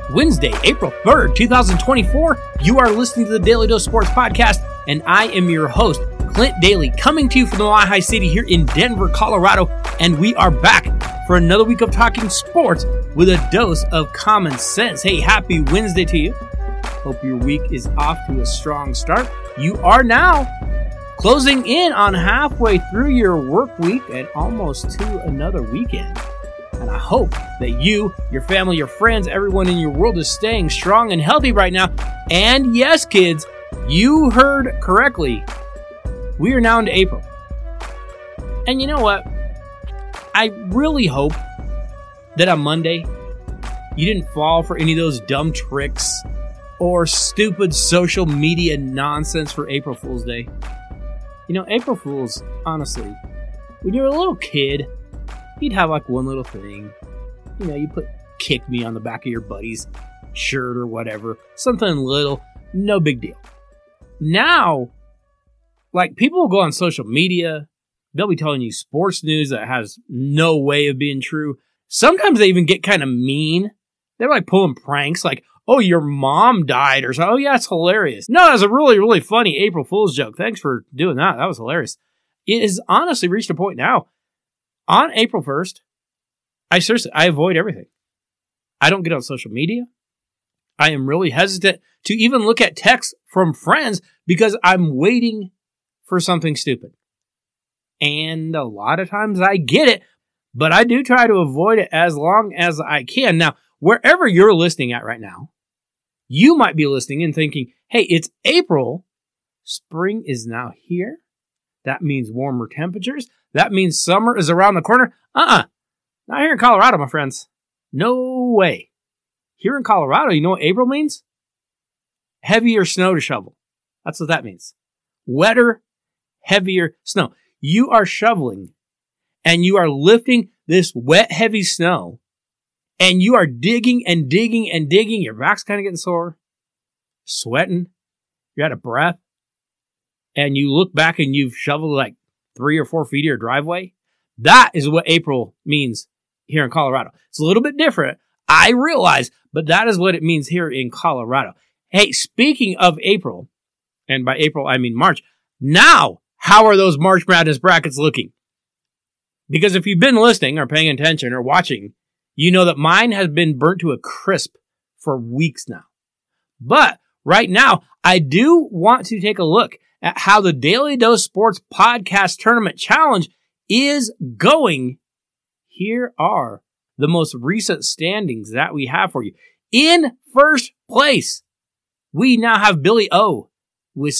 Wednesday, April 3rd, 2024. You are listening to the Daily Dose Sports Podcast, and I am your host, Clint Daly, coming to you from the Lehigh City here in Denver, Colorado, and we are back for another week of talking sports with a dose of common sense. Hey, happy Wednesday to you. Hope your week is off to a strong start. You are now closing in on halfway through your work week and almost to another weekend. And I hope that you, your family, your friends, everyone in your world is staying strong and healthy right now. And yes, kids, you heard correctly. We are now into April. And you know what? I really hope that on Monday, you didn't fall for any of those dumb tricks or stupid social media nonsense for April Fool's Day. You know, April Fools, honestly, when you were a little kid, you'd have like one little thing. You know, you put "kick me" on the back of your buddy's shirt or whatever. Something little, no big deal. Now, like, people will go on social media. They'll be telling you sports news that has no way of being true. Sometimes they even get kind of mean. They're like pulling pranks like, "Oh, your mom died," or something. "Oh, yeah, it's hilarious." No, that's a really, really funny April Fool's joke. Thanks for doing that. That was hilarious. It has honestly reached a point now. On April 1st, I avoid everything. I don't get on social media. I am really hesitant to even look at texts from friends because I'm waiting for something stupid. And a lot of times I get it, but I do try to avoid it as long as I can. Now, wherever you're listening at right now, you might be listening and thinking, "Hey, it's April. Spring is now here. That means warmer temperatures. That means summer is around the corner." Not here in Colorado, my friends. No way. Here in Colorado, you know what April means? Heavier snow to shovel. That's what that means. Wetter, heavier snow. You are shoveling and you are lifting this wet, heavy snow and you are digging and digging and digging. Your back's kind of getting sore, sweating, you're out of breath, and you look back and you've shoveled like 3 or 4 feet of your driveway. That is what April means here in Colorado. It's a little bit different, I realize, but that is what it means here in Colorado. Hey, speaking of April, and by April I mean March, now, how are those March Madness brackets looking? Because if you've been listening or paying attention or watching, you know that mine has been burnt to a crisp for weeks now. But right now, I do want to take a look at how the Daily Dose Sports Podcast Tournament Challenge is going. Here are the most recent standings that we have for you. In first place, we now have Billy O with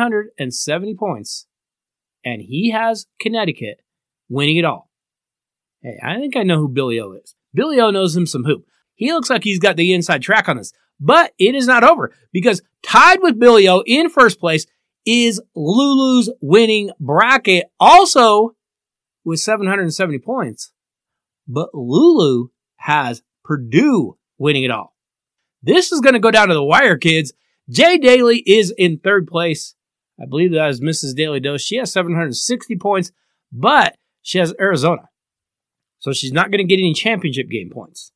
770 points, and he has Connecticut winning it all. Hey, I think I know who Billy O is. Billy O knows him some hoop. He looks like he's got the inside track on this, but it is not over because tied with Billy O in first place is Lulu's winning bracket, also with 770 points. But Lulu has Purdue winning it all. This is going to go down to the wire, kids. Jay Daly is in third place. I believe that is Mrs. Daily Dose. She has 760 points, but she has Arizona. So she's not going to get any championship game points.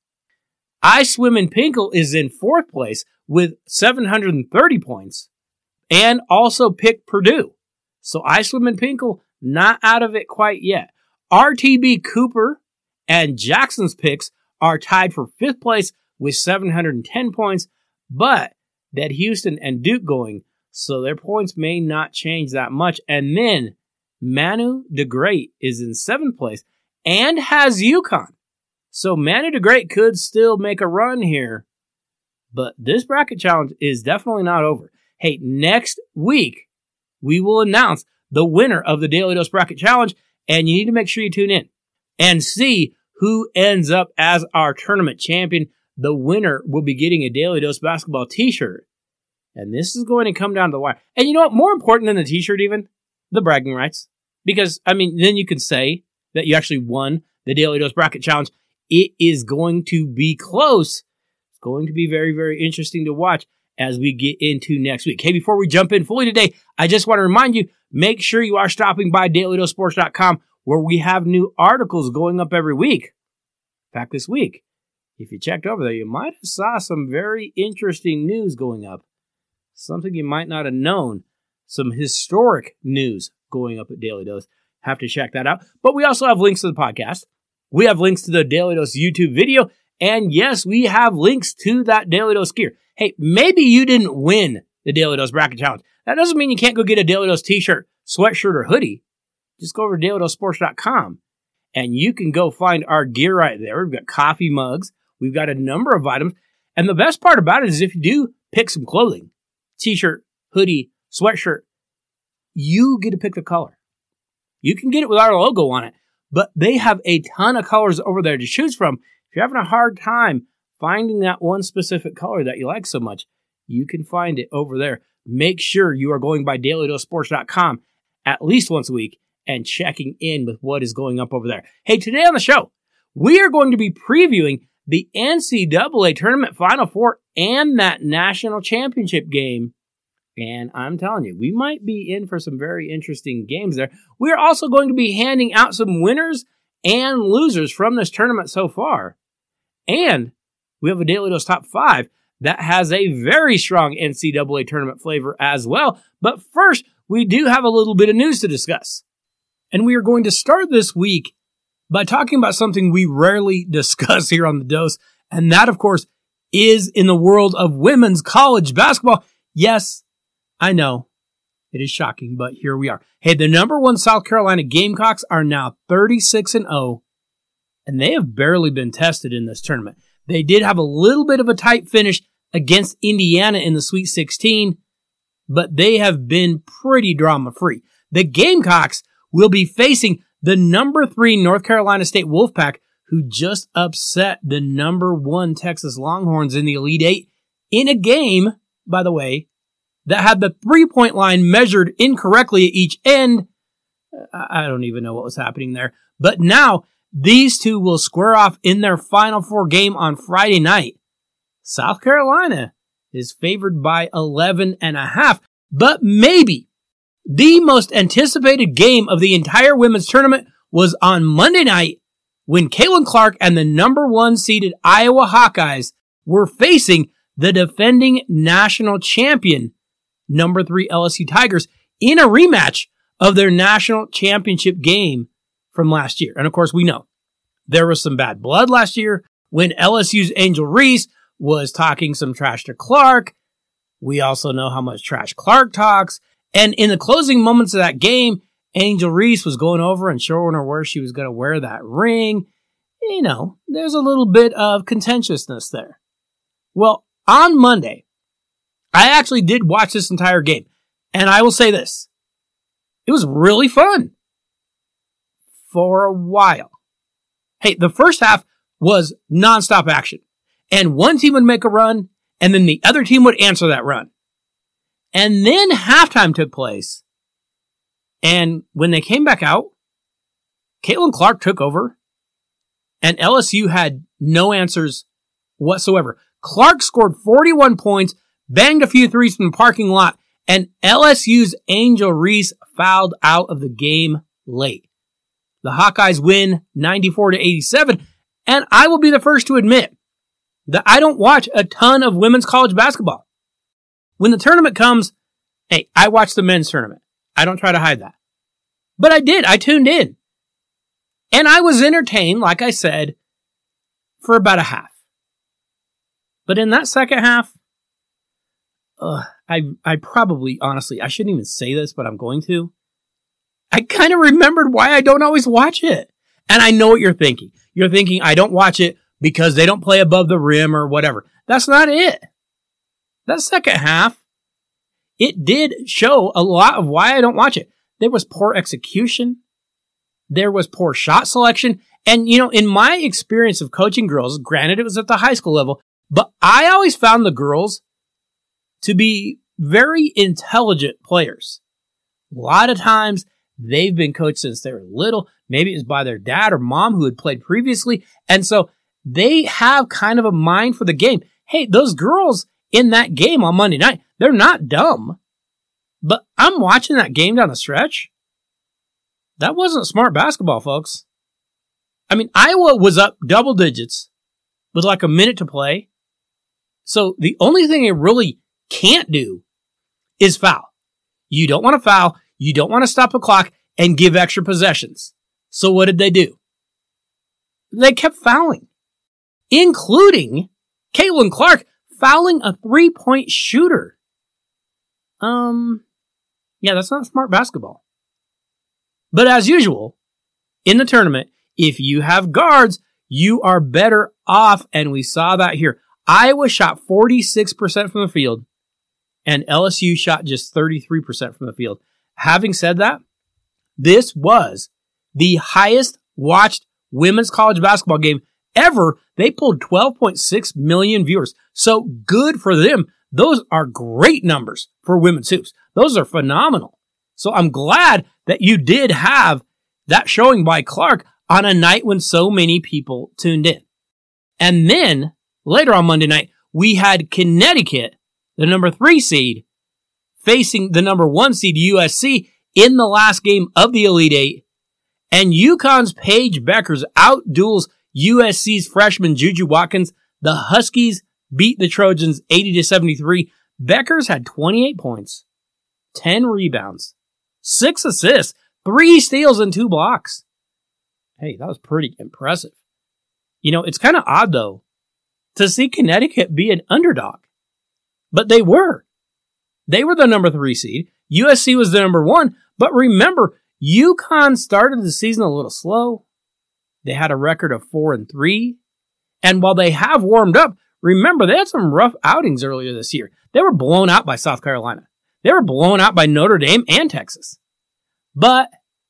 I Swim in Pinkle is in fourth place with 730 points and also picked Purdue. So I Swim in Pinkle not out of it quite yet. RTB Cooper and Jackson's picks are tied for fifth place with 710 points, but that Houston and Duke going, so their points may not change that much. And then Manu DeGreat is in seventh place and has UConn. So Manu DeGreat could still make a run here, but this bracket challenge is definitely not over. Hey, next week, we will announce the winner of the Daily Dose Bracket Challenge, and you need to make sure you tune in and see who ends up as our tournament champion. The winner will be getting a Daily Dose basketball t-shirt, and this is going to come down to the wire. And you know what? More important than the t-shirt even, the bragging rights. Because, I mean, then you can say that you actually won the Daily Dose Bracket Challenge. It is going to be close. It's going to be very, very interesting to watch as we get into next week. Hey, before we jump in fully today, I just want to remind you, make sure you are stopping by DailyDoseSports.com, where we have new articles going up every week. In fact, this week, if you checked over there, you might have saw some very interesting news going up. Something you might not have known. Some historic news going up at Daily Dose. Have to check that out. But we also have links to the podcast. We have links to the Daily Dose YouTube video. And yes, we have links to that Daily Dose gear. Hey, maybe you didn't win the Daily Dose Bracket Challenge. That doesn't mean you can't go get a Daily Dose t-shirt, sweatshirt, or hoodie. Just go over to dailydosesports.com and you can go find our gear right there. We've got coffee mugs. We've got a number of items. And the best part about it is if you do pick some clothing, t-shirt, hoodie, sweatshirt, you get to pick the color. You can get it with our logo on it, but they have a ton of colors over there to choose from. If you're having a hard time finding that one specific color that you like so much, you can find it over there. Make sure you are going by dailydosesports.com at least once a week and checking in with what is going up over there. Hey, today on the show, we are going to be previewing the NCAA Tournament Final Four and that national championship game. And I'm telling you, we might be in for some very interesting games there. We are also going to be handing out some winners and losers from this tournament so far. And we have a Daily Dose Top 5 that has a very strong NCAA tournament flavor as well. But first, we do have a little bit of news to discuss. And we are going to start this week by talking about something we rarely discuss here on the Dose. And that, of course, is in the world of women's college basketball. Yes, I know. It is shocking, but here we are. Hey, the number one South Carolina Gamecocks are now 36-0, and they have barely been tested in this tournament. They did have a little bit of a tight finish against Indiana in the Sweet 16, but they have been pretty drama-free. The Gamecocks will be facing the number 3 North Carolina State Wolfpack, who just upset the number 1 Texas Longhorns in the Elite Eight in a game, by the way, that had the 3-point line measured incorrectly at each end. I don't even know what was happening there. But now, these two will square off in their Final Four game on Friday night. South Carolina is favored by 11.5. But maybe the most anticipated game of the entire women's tournament was on Monday night when Caitlin Clark and the number 1 seeded Iowa Hawkeyes were facing the defending national champion, number 3 LSU Tigers, in a rematch of their national championship game from last year. And of course, we know there was some bad blood last year when LSU's Angel Reese was talking some trash to Clark. We also know how much trash Clark talks. And in the closing moments of that game, Angel Reese was going over and showing her where she was going to wear that ring. You know, there's a little bit of contentiousness there. Well, on Monday, I actually did watch this entire game. And I will say this. It was really fun. For a while. Hey, the first half was nonstop action. And one team would make a run, and then the other team would answer that run. And then halftime took place. And when they came back out, Caitlin Clark took over, and LSU had no answers whatsoever. Clark scored 41 points, banged a few threes from the parking lot, and LSU's Angel Reese fouled out of the game late. The Hawkeyes win 94-87, and I will be the first to admit that I don't watch a ton of women's college basketball. When the tournament comes, hey, I watch the men's tournament. I don't try to hide that. But I did. I tuned in. And I was entertained, like I said, for about a half. But in that second half, I probably, honestly, I shouldn't even say this, but I'm going to. I kind of remembered why I don't always watch it. And I know what you're thinking. You're thinking I don't watch it because they don't play above the rim or whatever. That's not it. That second half, it did show a lot of why I don't watch it. There was poor execution. There was poor shot selection. And, you know, in my experience of coaching girls, granted it was at the high school level, but I always found the girls to be very intelligent players. A lot of times, they've been coached since they were little. Maybe it was by their dad or mom who had played previously. And so they have kind of a mind for the game. Hey, those girls in that game on Monday night, they're not dumb. But I'm watching that game down the stretch. That wasn't smart basketball, folks. I mean, Iowa was up double digits with like a minute to play. So the only thing it really can't do is foul. You don't want to foul. You don't want to stop the clock and give extra possessions. So what did they do? They kept fouling, including Caitlin Clark fouling a 3-point shooter. Yeah, that's not smart basketball. But as usual, in the tournament, if you have guards, you are better off, and we saw that here. Iowa shot 46% from the field, and LSU shot just 33% from the field. Having said that, this was the highest watched women's college basketball game ever. They pulled 12.6 million viewers. So good for them. Those are great numbers for women's hoops. Those are phenomenal. So I'm glad that you did have that showing by Clark on a night when so many people tuned in. And then later on Monday night, we had Connecticut, the number 3 seed, facing the number 1 seed USC in the last game of the Elite Eight. And UConn's Paige Beckers outduels USC's freshman Juju Watkins. The Huskies beat the Trojans 80-73. Beckers had 28 points, 10 rebounds, 6 assists, 3 steals, and 2 blocks. Hey, that was pretty impressive. You know, it's kind of odd, though, to see Connecticut be an underdog. But they were. They were the number 3 seed. USC was the number 1. But remember, UConn started the season a little slow. They had a record of 4-3. And while they have warmed up, remember, they had some rough outings earlier this year. They were blown out by South Carolina. They were blown out by Notre Dame and Texas. But,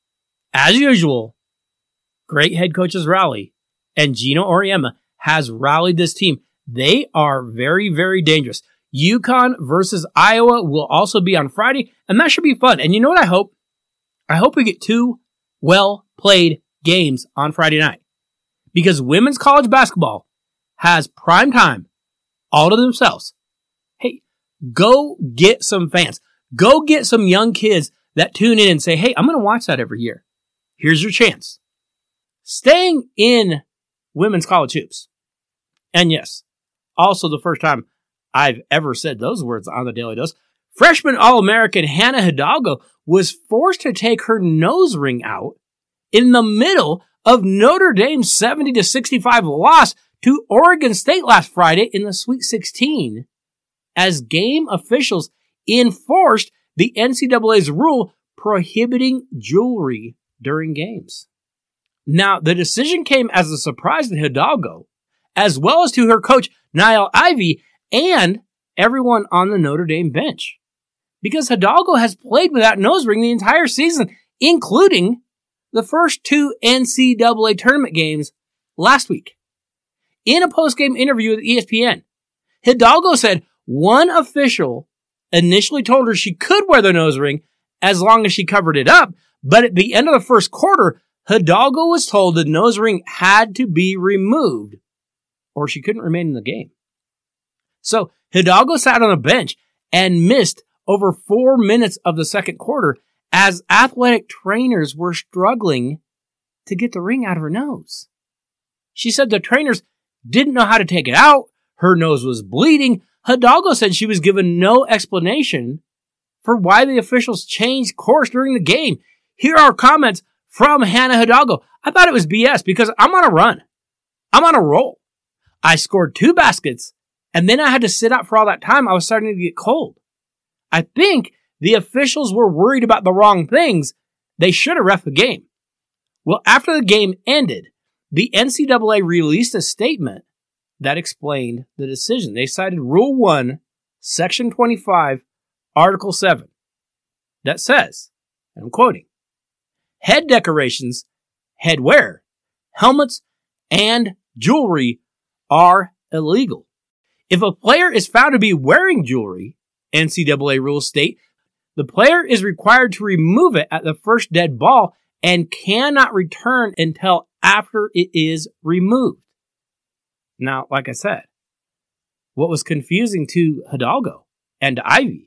as usual, great head coaches rally. And Gino Auriemma has rallied this team. They are very, very dangerous. UConn versus Iowa will also be on Friday, and that should be fun. And you know what I hope? I hope we get 2 well-played games on Friday night. Because women's college basketball has prime time all to themselves. Hey, go get some fans. Go get some young kids that tune in and say, hey, I'm going to watch that every year. Here's your chance. Staying in women's college hoops. And yes, also the first time I've ever said those words on the Daily Dose. Freshman All-American Hannah Hidalgo was forced to take her nose ring out in the middle of Notre Dame's 70-65 loss to Oregon State last Friday in the Sweet 16 as game officials enforced the NCAA's rule prohibiting jewelry during games. Now, the decision came as a surprise to Hidalgo, as well as to her coach, Niall Ivey, and everyone on the Notre Dame bench. Because Hidalgo has played without nose ring the entire season, including the first 2 NCAA tournament games last week. In a post-game interview with ESPN, Hidalgo said one official initially told her she could wear the nose ring as long as she covered it up, but at the end of the first quarter, Hidalgo was told the nose ring had to be removed or she couldn't remain in the game. So Hidalgo sat on a bench and missed over 4 minutes of the second quarter as athletic trainers were struggling to get the ring out of her nose. She said the trainers didn't know how to take it out. Her nose was bleeding. Hidalgo said she was given no explanation for why the officials changed course during the game. Here are comments from Hannah Hidalgo. I thought it was BS because I'm on a run. I'm on a roll. I scored 2 baskets, and then I had to sit out for all that time. I was starting to get cold. I think the officials were worried about the wrong things. They should have ref the game. Well, after the game ended, the NCAA released a statement that explained the decision. They cited Rule 1, Section 25, Article 7, that says, and I'm quoting, head decorations, headwear, helmets, and jewelry are illegal. If a player is found to be wearing jewelry, NCAA rules state, the player is required to remove it at the first dead ball and cannot return until after it is removed. Now, like I said, what was confusing to Hidalgo and Ivey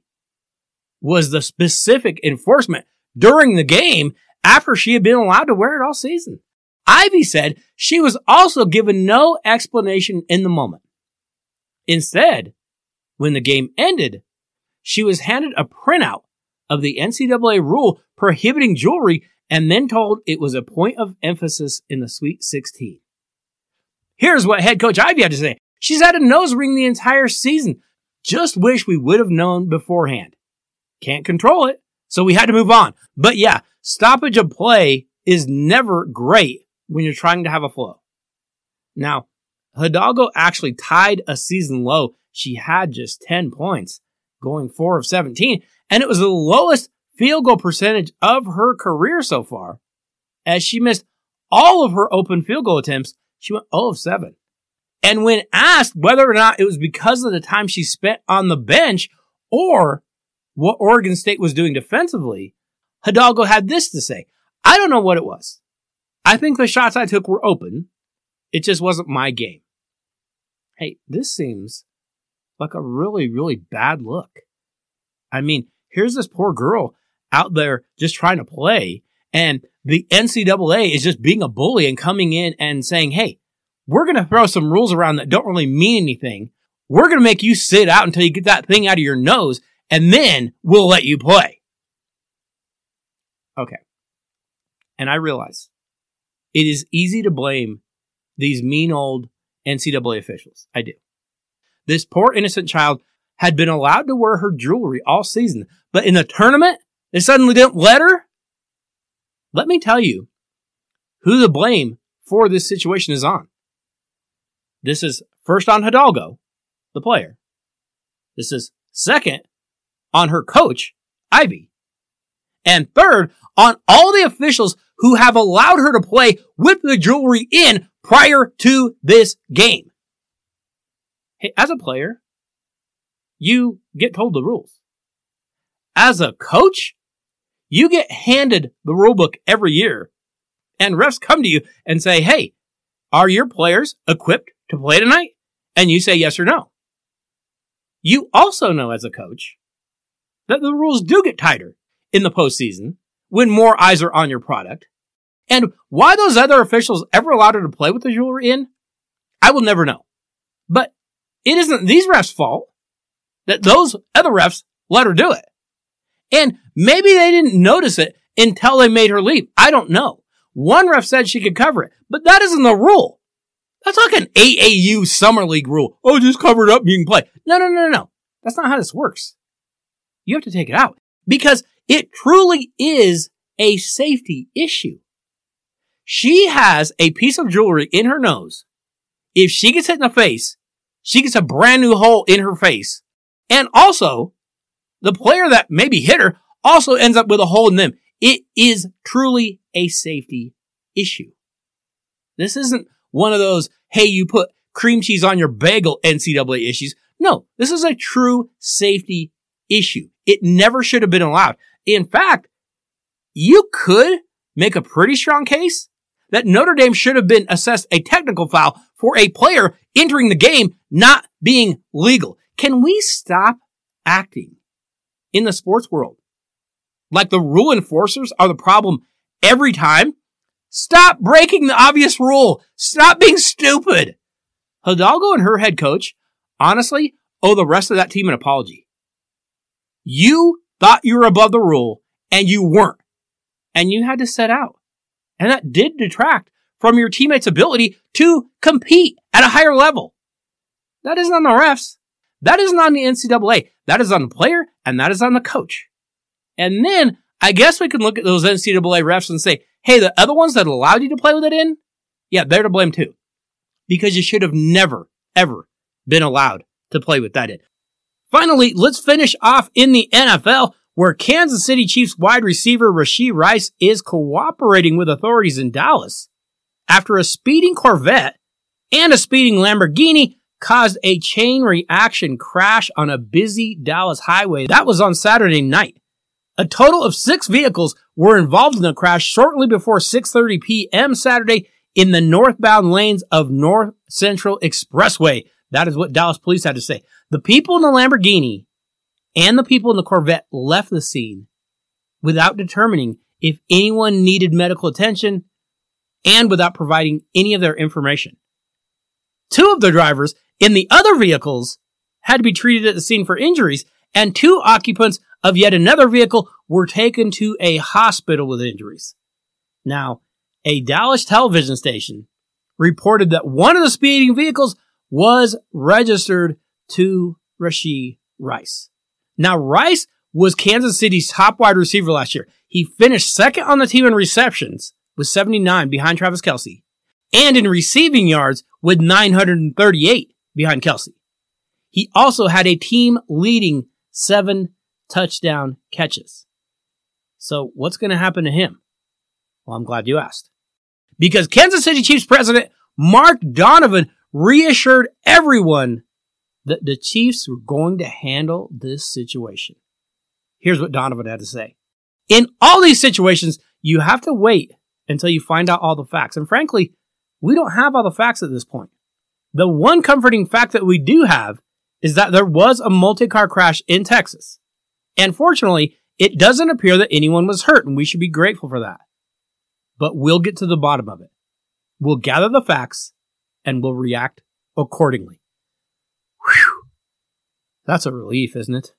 was the specific enforcement during the game after she had been allowed to wear it all season. Ivy said she was also given no explanation in the moment. Instead, when the game ended, she was handed a printout of the NCAA rule prohibiting jewelry and then told it was a point of emphasis in the Sweet 16. Here's what head coach Ivy had to say. She's had a nose ring the entire season. Just wish we would have known beforehand. Can't control it, so we had to move on. But yeah, stoppage of play is never great when you're trying to have a flow. Now, Hidalgo actually tied a season low. She had just 10 points, going 4 of 17, and it was the lowest field goal percentage of her career so far. As she missed all of her open field goal attempts, she went 0 of 7. And when asked whether or not it was because of the time she spent on the bench or what Oregon State was doing defensively, Hidalgo had this to say. I don't know what it was. I think the shots I took were open. It just wasn't my game. Hey, this seems like a really, really bad look. I mean, here's this poor girl out there just trying to play, and the NCAA is just being a bully and coming in and saying, hey, we're going to throw some rules around that don't really mean anything. We're going to make you sit out until you get that thing out of your nose, and then we'll let you play. Okay. And I realize it is easy to blame these mean old NCAA officials. I do. This poor innocent child had been allowed to wear her jewelry all season, but in the tournament, they suddenly didn't let her? Let me tell you who the blame for this situation is on. This is first on Hidalgo, the player. This is second on her coach, Ivy. And third, on all the officials who have allowed her to play with the jewelry in prior to this game. Hey, as a player, you get told the rules. As a coach, you get handed the rule book every year, and refs come to you and say, hey, are your players equipped to play tonight? And you say yes or no. You also know as a coach that the rules do get tighter in the postseason when more eyes are on your product. And why those other officials ever allowed her to play with the jewelry in, I will never know. But it isn't these refs' fault that those other refs let her do it. And maybe they didn't notice it until they made her leave. I don't know. One ref said she could cover it, but that isn't the rule. That's like an AAU Summer League rule. Oh, just cover it up and you can play. No. That's not how this works. You have to take it out because it truly is a safety issue. She has a piece of jewelry in her nose. If she gets hit in the face, she gets a brand new hole in her face. And also, the player that maybe hit her also ends up with a hole in them. It is truly a safety issue. This isn't one of those, hey, you put cream cheese on your bagel NCAA issues. No, this is a true safety issue. It never should have been allowed. In fact, you could make a pretty strong case that Notre Dame should have been assessed a technical foul for a player entering the game not being legal. Can we stop acting in the sports world like the rule enforcers are the problem every time? Stop breaking the obvious rule. Stop being stupid. Hidalgo and her head coach, honestly, owe the rest of that team an apology. You thought you were above the rule, and you weren't. And you had to set out. And that did detract from your teammates' ability to compete at a higher level. That isn't on the refs. That isn't on the NCAA. That is on the player, and that is on the coach. And then, I guess we can look at those NCAA refs and say, hey, the other ones that allowed you to play with it in, yeah, they're to blame too. Because you should have never, ever been allowed to play with that in. Finally, let's finish off in the NFL, where Kansas City Chiefs wide receiver Rashee Rice is cooperating with authorities in Dallas after a speeding Corvette and a speeding Lamborghini caused a chain reaction crash on a busy Dallas highway. That was on Saturday night. A total of 6 vehicles were involved in the crash shortly before 6:30 p.m. Saturday in the northbound lanes of North Central Expressway. That is what Dallas police had to say. The people in the Lamborghini and the people in the Corvette left the scene without determining if anyone needed medical attention and without providing any of their information. 2 of the drivers in the other vehicles had to be treated at the scene for injuries, and 2 occupants of yet another vehicle were taken to a hospital with injuries. Now, a Dallas television station reported that one of the speeding vehicles was registered to Rashee Rice. Now, Rice was Kansas City's top wide receiver last year. He finished second on the team in receptions with 79 behind Travis Kelce, and in receiving yards with 938 behind Kelce. He also had a team-leading 7 touchdown catches. So what's going to happen to him? Well, I'm glad you asked. Because Kansas City Chiefs president Mark Donovan reassured everyone that the Chiefs were going to handle this situation. Here's what Donovan had to say. In all these situations, you have to wait until you find out all the facts. And frankly, we don't have all the facts at this point. The one comforting fact that we do have is that there was a multi-car crash in Texas. And fortunately, it doesn't appear that anyone was hurt, and we should be grateful for that. But we'll get to the bottom of it. We'll gather the facts, and we'll react accordingly. Whew. That's a relief, isn't it?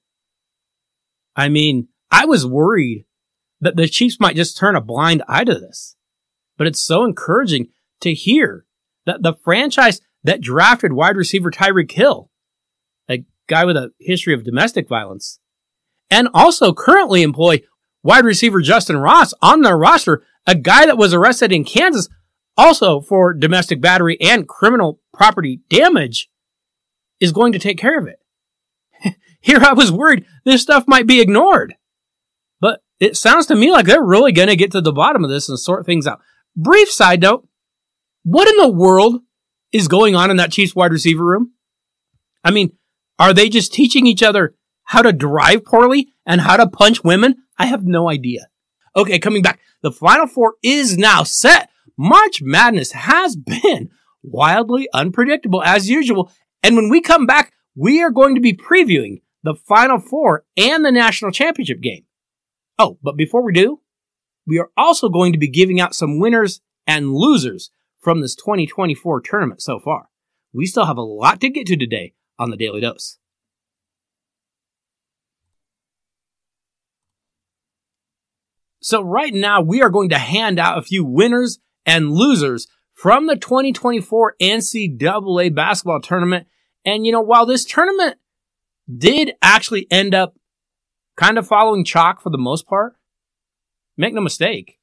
I mean, I was worried that the Chiefs might just turn a blind eye to this. But it's so encouraging to hear that the franchise that drafted wide receiver Tyreek Hill, a guy with a history of domestic violence, and also currently employ wide receiver Justin Ross on their roster, a guy that was arrested in Kansas also for domestic battery and criminal property damage, is going to take care of it. Here I was worried this stuff might be ignored. But it sounds to me like they're really going to get to the bottom of this and sort things out. Brief side note, what in the world is going on in that Chiefs wide receiver room? I mean, are they just teaching each other how to drive poorly and how to punch women? I have no idea. Okay, coming back. The Final Four is now set. March Madness has been wildly unpredictable as usual. And when we come back, we are going to be previewing the Final Four and the National Championship game. Oh, but before we do, we are also going to be giving out some winners and losers from this 2024 tournament so far. We still have a lot to get to today on the Daily Dose. So right now, we are going to hand out a few winners and losers from the 2024 NCAA basketball tournament. And, while this tournament did actually end up kind of following chalk for the most part, make no mistake,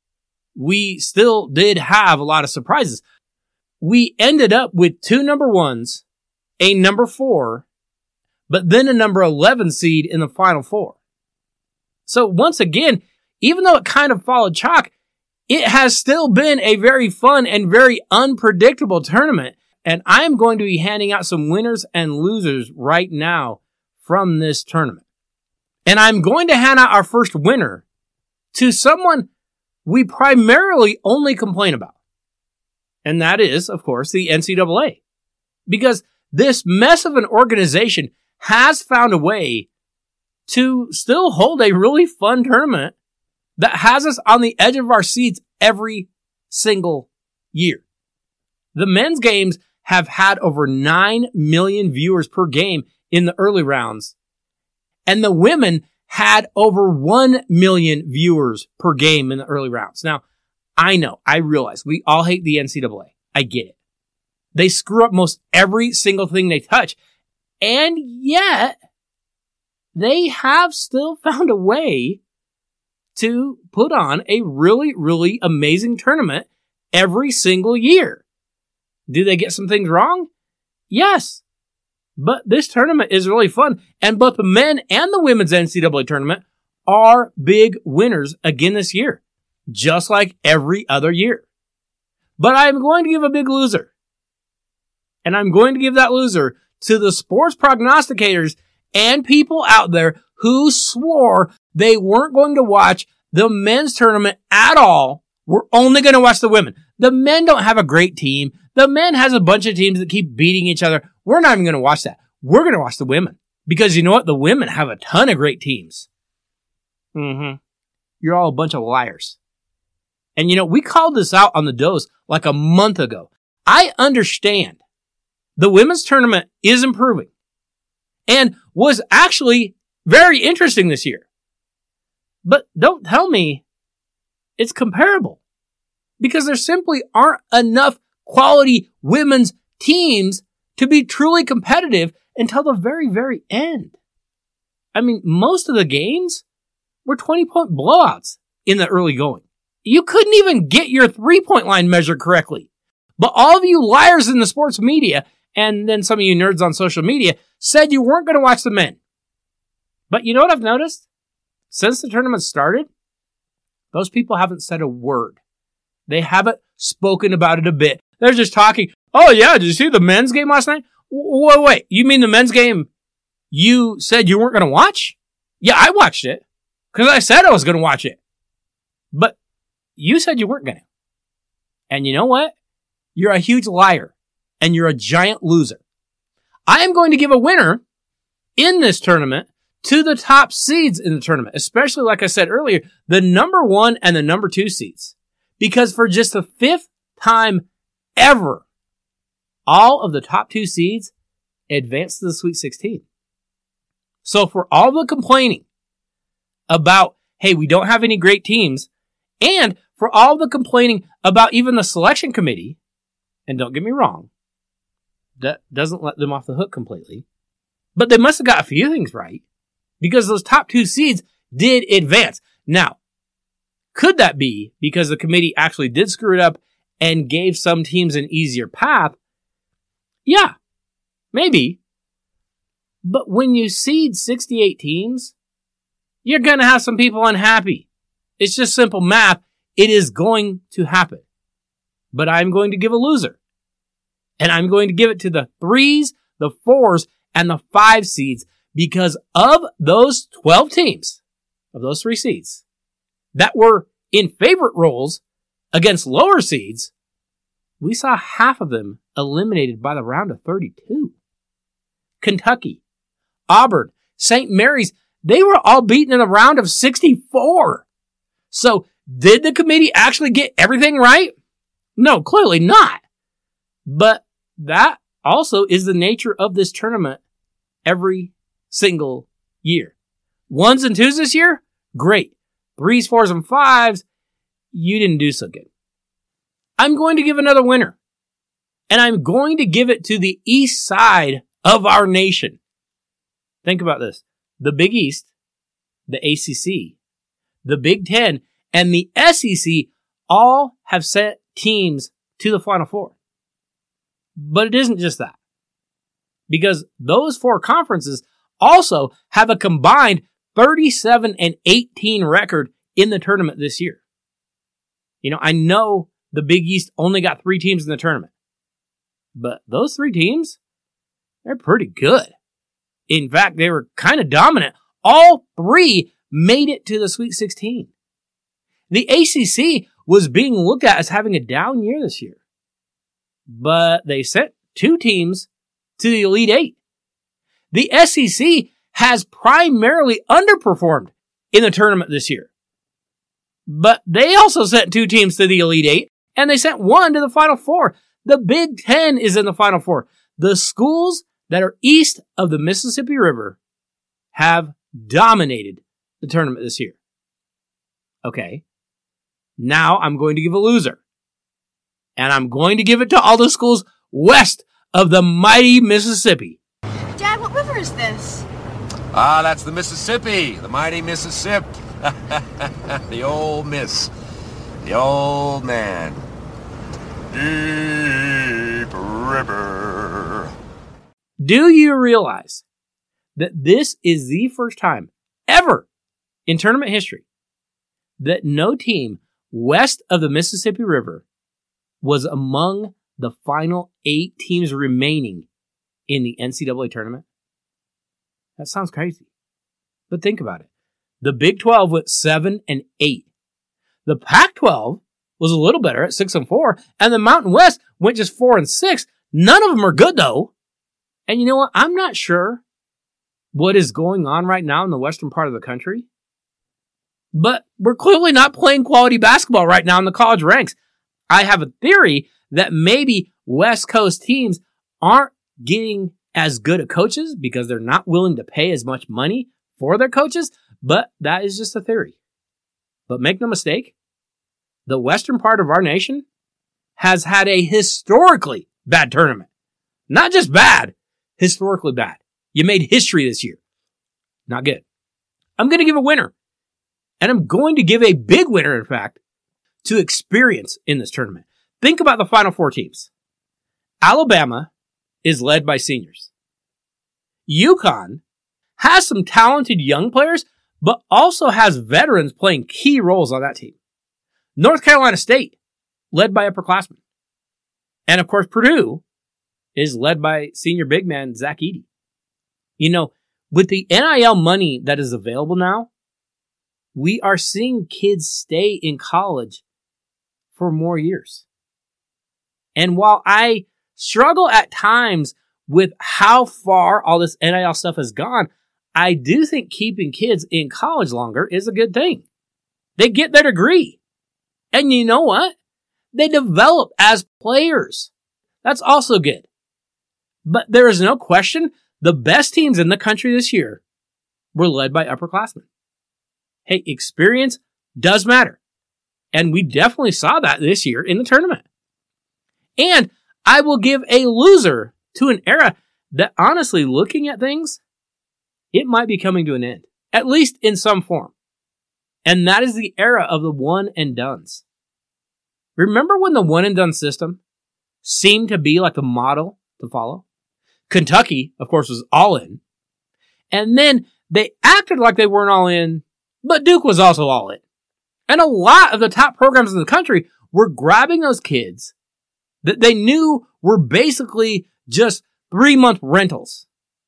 we still did have a lot of surprises. We ended up with 2 number 1s, a number 4, but then a number 11 seed in the Final Four. So once again, even though it kind of followed chalk, it has still been a very fun and very unpredictable tournament. And I'm going to be handing out some winners and losers right now from this tournament. And I'm going to hand out our first winner to someone we primarily only complain about. And that is, of course, the NCAA. Because this mess of an organization has found a way to still hold a really fun tournament that has us on the edge of our seats every single year. The men's games have had over 9 million viewers per game in the early rounds. And the women had over 1 million viewers per game in the early rounds. Now, I realize we all hate the NCAA. I get it. They screw up most every single thing they touch. And yet, they have still found a way to put on a really, really amazing tournament every single year. Do they get some things wrong? Yes. But this tournament is really fun. And both the men and the women's NCAA tournament are big winners again this year, just like every other year. But I'm going to give a big loser. And I'm going to give that loser to the sports prognosticators and people out there who swore they weren't going to watch the men's tournament at all. We're only going to watch the women. The men don't have a great team. The men has a bunch of teams that keep beating each other. We're not even going to watch that. We're going to watch the women. Because you know what? The women have a ton of great teams. You're all a bunch of liars. And we called this out on the Dose like a month ago. I understand the women's tournament is improving and was actually very interesting this year. But don't tell me it's comparable, because there simply aren't enough quality women's teams to be truly competitive until the very, very end. I mean, most of the games were 20-point blowouts in the early going. You couldn't even get your 3-point line measured correctly. But all of you liars in the sports media, and then some of you nerds on social media, said you weren't going to watch the men. But you know what I've noticed? Since the tournament started, those people haven't said a word. They haven't spoken about it a bit. They're just talking, oh yeah, did you see the men's game last night? Wait, you mean the men's game you said you weren't going to watch? Yeah, I watched it, because I said I was going to watch it. But you said you weren't going to. And you know what? You're a huge liar, and you're a giant loser. I am going to give a winner in this tournament to the top seeds in the tournament, especially, like I said earlier, the number 1 and the number 2 seeds. Because for just the 5th time ever, all of the top 2 seeds advanced to the Sweet 16. So for all the complaining about, hey, we don't have any great teams, and for all the complaining about even the selection committee, and don't get me wrong, that doesn't let them off the hook completely, but they must have got a few things right, because those top 2 seeds did advance. Now, could that be because the committee actually did screw it up and gave some teams an easier path? Yeah, maybe. But when you seed 68 teams, you're going to have some people unhappy. It's just simple math. It is going to happen. But I'm going to give a loser. And I'm going to give it to the 3s, the 4s, and the 5 seeds, because of those 12 teams, of those 3 seeds, that were in favorite roles against lower seeds, we saw half of them eliminated by the round of 32. Kentucky, Auburn, St. Mary's, they were all beaten in the round of 64. So, did the committee actually get everything right? No, clearly not. But that also is the nature of this tournament every single year. 1s and 2s this year? Great. 3s, 4s, and 5s, you didn't do so good. I'm going to give another winner. And I'm going to give it to the east side of our nation. Think about this. The Big East, the ACC, the Big Ten, and the SEC all have sent teams to the Final Four. But it isn't just that. Because those 4 conferences also have a combined 37-18 record in the tournament this year. I know the Big East only got 3 teams in the tournament. But those 3 teams, they're pretty good. In fact, they were kind of dominant. All 3 made it to the Sweet 16. The ACC was being looked at as having a down year this year. But they sent 2 teams to the Elite 8. The SEC has primarily underperformed in the tournament this year. But they also sent 2 teams to the Elite 8, and they sent 1 to the Final Four. The Big Ten is in the Final Four. The schools that are east of the Mississippi River have dominated the tournament this year. Okay. Now I'm going to give a loser. And I'm going to give it to all the schools west of the mighty Mississippi. Dad, what river is this? That's the Mississippi, the mighty Mississippi. The old miss, the old man. Deep river. Do you realize that this is the first time ever in tournament history that no team west of the Mississippi River was among the final 8 teams remaining in the NCAA tournament? That sounds crazy. But think about it. The Big 12 went 7-8. The Pac-12 was a little better at 6-4, and the Mountain West went just 4-6. None of them are good, though. And you know what? I'm not sure what is going on right now in the western part of the country. But we're clearly not playing quality basketball right now in the college ranks. I have a theory that maybe West Coast teams aren't getting as good at coaches because they're not willing to pay as much money for their coaches, but that is just a theory. But make no mistake, the western part of our nation has had a historically bad tournament. Not just bad, historically bad. You made history this year. Not good. I'm going to give a winner. And I'm going to give a big winner, in fact, to experience in this tournament. Think about the Final Four teams. Alabama is led by seniors. UConn has some talented young players, but also has veterans playing key roles on that team. North Carolina State, led by upperclassmen. And of course, Purdue is led by senior big man Zach Edey. You know, with the NIL money that is available now, we are seeing kids stay in college for more years. And while I struggle at times with how far all this NIL stuff has gone, I do think keeping kids in college longer is a good thing. They get their degree. And you know what? They develop as players. That's also good. But there is no question the best teams in the country this year were led by upperclassmen. Hey, experience does matter. And we definitely saw that this year in the tournament. And I will give a loser to an era that, honestly, looking at things, it might be coming to an end, at least in some form. And that is the era of the one and dones. Remember when the one and done system seemed to be like the model to follow? Kentucky, of course, was all in. And then they acted like they weren't all in, but Duke was also all in. And a lot of the top programs in the country were grabbing those kids that they knew were basically just 3-month rentals.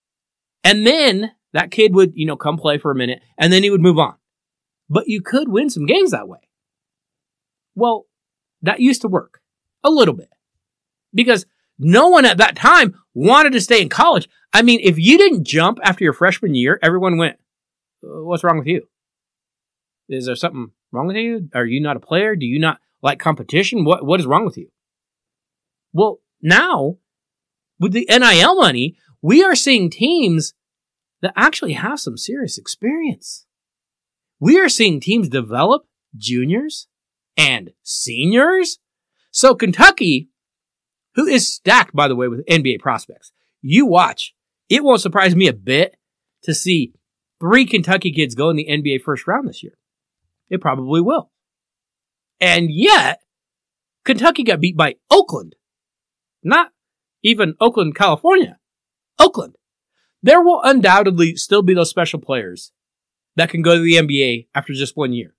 And then that kid would, come play for a minute, and then he would move on. But you could win some games that way. Well, that used to work. A little bit. Because no one at that time wanted to stay in college. I mean, if you didn't jump after your freshman year, everyone went, what's wrong with you? Is there something wrong with you? Are you not a player? Do you not like competition? What is wrong with you? Well, now, with the NIL money, we are seeing teams that actually have some serious experience. We are seeing teams develop juniors and seniors. So Kentucky, who is stacked, by the way, with NBA prospects, you watch. It won't surprise me a bit to see 3 Kentucky kids go in the NBA first round this year. It probably will. And yet, Kentucky got beat by Oakland. Not even Oakland, California. Oakland. There will undoubtedly still be those special players that can go to the NBA after just 1 year.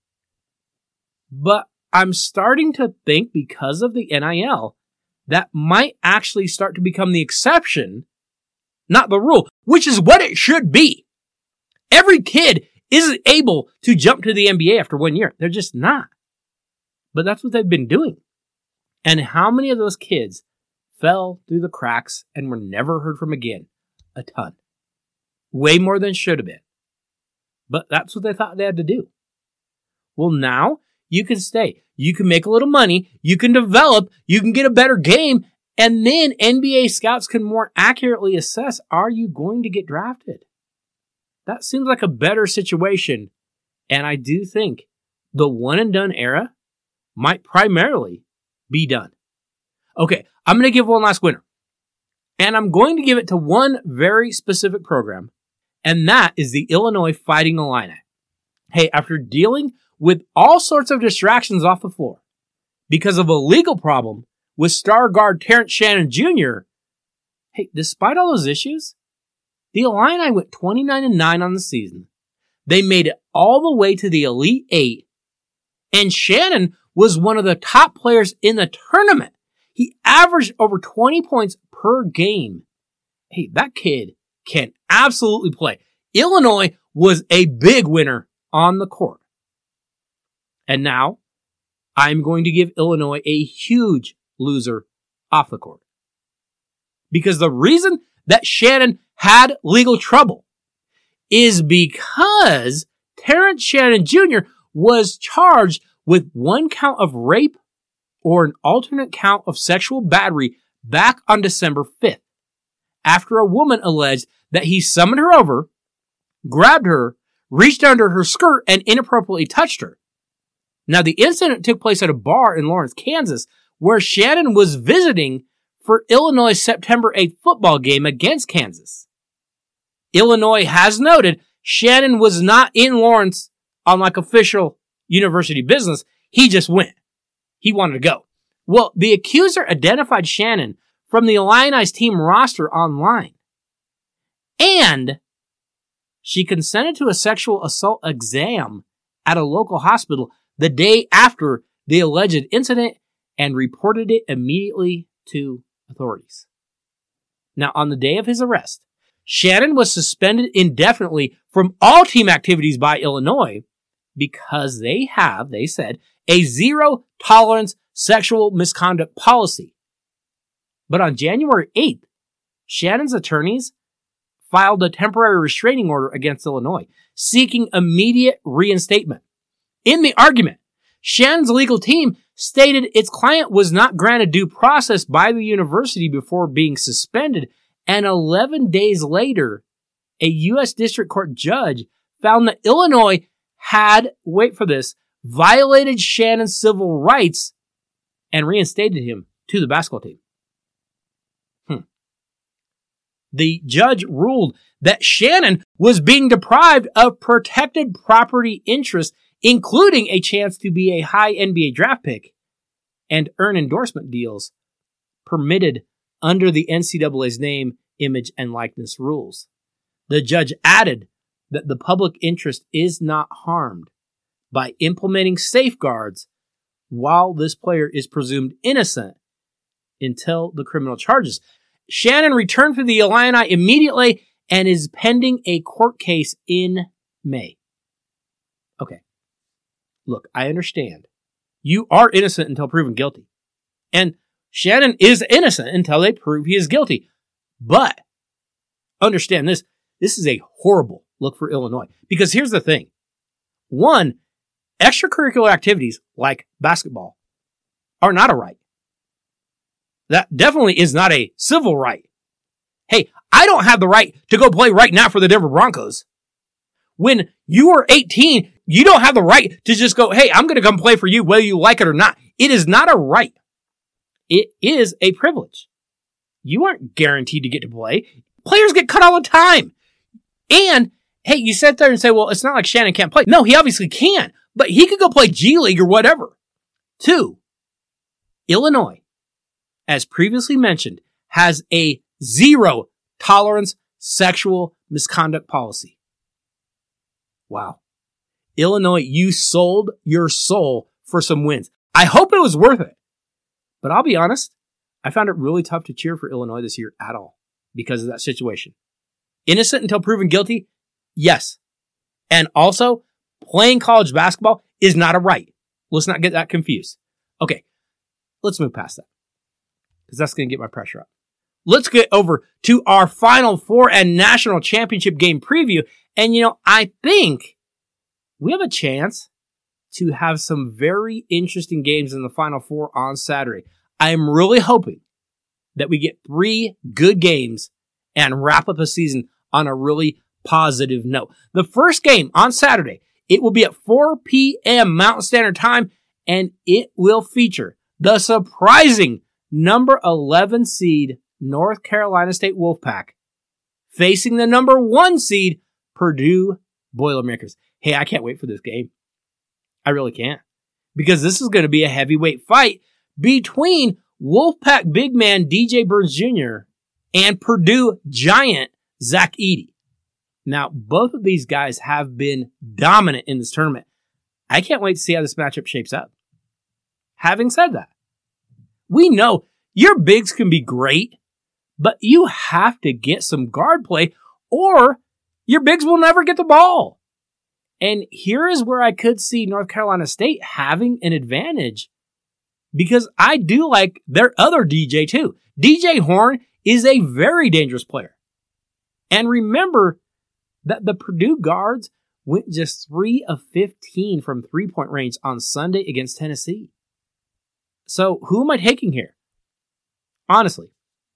But I'm starting to think, because of the NIL, that might actually start to become the exception, not the rule, which is what it should be. Every kid isn't able to jump to the NBA after 1 year. They're just not. But that's what they've been doing. And how many of those kids fell through the cracks and were never heard from again? A ton. Way more than should have been. But that's what they thought they had to do. Well, now you can stay. You can make a little money. You can develop. You can get a better game. And then NBA scouts can more accurately assess, are you going to get drafted? That seems like a better situation. And I do think the one and done era might primarily be done. Okay, I'm going to give one last winner. And I'm going to give it to one very specific program. And that is the Illinois Fighting Illini. Hey, after dealing with all sorts of distractions off the floor because of a legal problem with star guard Terrence Shannon Jr., hey, despite all those issues, the Illini went 29-9 on the season. They made it all the way to the Elite Eight, and Shannon was one of the top players in the tournament. He averaged over 20 points per game. Hey, that kid can absolutely play. Illinois was a big winner on the court. And now, I'm going to give Illinois a huge loser off the court. Because the reason that Shannon had legal trouble is because Terrence Shannon Jr. was charged with one count of rape or an alternate count of sexual battery back on December 5th, after a woman alleged that he summoned her over, grabbed her, reached under her skirt, and inappropriately touched her. Now, the incident took place at a bar in Lawrence, Kansas, where Shannon was visiting for Illinois' September 8th football game against Kansas. Illinois has noted Shannon was not in Lawrence on like official university business. He just went. He wanted to go. Well, the accuser identified Shannon from the Illini's team roster online. And she consented to a sexual assault exam at a local hospital the day after the alleged incident and reported it immediately to authorities. Now, on the day of his arrest, Shannon was suspended indefinitely from all team activities by Illinois because they said, a zero-tolerance sexual misconduct policy. But on January 8th, Shannon's attorneys filed a temporary restraining order against Illinois, seeking immediate reinstatement. In the argument, Shannon's legal team stated its client was not granted due process by the university before being suspended, and 11 days later, a U.S. District Court judge found that Illinois had, wait for this, violated Shannon's civil rights and reinstated him to the basketball team. The judge ruled that Shannon was being deprived of protected property interests, including a chance to be a high NBA draft pick and earn endorsement deals permitted under the NCAA's name, image, and likeness rules. The judge added that the public interest is not harmed by implementing safeguards while this player is presumed innocent until the criminal charges. Shannon returned to the Illini immediately and is pending a court case in May. Okay. Look, I understand. You are innocent until proven guilty. And Shannon is innocent until they prove he is guilty. But understand this. This is a horrible look for Illinois. Because here's the thing. One, extracurricular activities like basketball are not a right. That definitely is not a civil right. Hey, I don't have the right to go play right now for the Denver Broncos. When you are 18, you don't have the right to just go, hey, I'm going to come play for you whether you like it or not. It is not a right. It is a privilege. You aren't guaranteed to get to play. Players get cut all the time. And, hey, you sit there and say, well, it's not like Shannon can't play. No, he obviously can. But he could go play G League or whatever. 2, Illinois, as previously mentioned, has a zero-tolerance sexual misconduct policy. Wow. Illinois, you sold your soul for some wins. I hope it was worth it. But I'll be honest, I found it really tough to cheer for Illinois this year at all because of that situation. Innocent until proven guilty? Yes. And also, playing college basketball is not a right. Let's not get that confused. Okay, let's move past that because that's going to get my pressure up. Let's get over to our Final Four and National Championship game preview. And, I think we have a chance to have some very interesting games in the Final Four on Saturday. I am really hoping that we get 3 good games and wrap up the season on a really positive note. The first game on Saturday, it will be at 4 p.m. Mountain Standard Time, and it will feature the surprising number 11 seed North Carolina State Wolfpack facing the number 1 seed Purdue Boilermakers. Hey, I can't wait for this game. I really can't. Because this is going to be a heavyweight fight between Wolfpack big man DJ Burns Jr. and Purdue giant Zach Edey. Now, both of these guys have been dominant in this tournament. I can't wait to see how this matchup shapes up. Having said that, we know your bigs can be great, but you have to get some guard play or your bigs will never get the ball. And here is where I could see North Carolina State having an advantage because I do like their other DJ too. DJ Horne is a very dangerous player. And remember that the Purdue guards went just 3 of 15 from three-point range on Sunday against Tennessee. So who am I taking here? Honestly,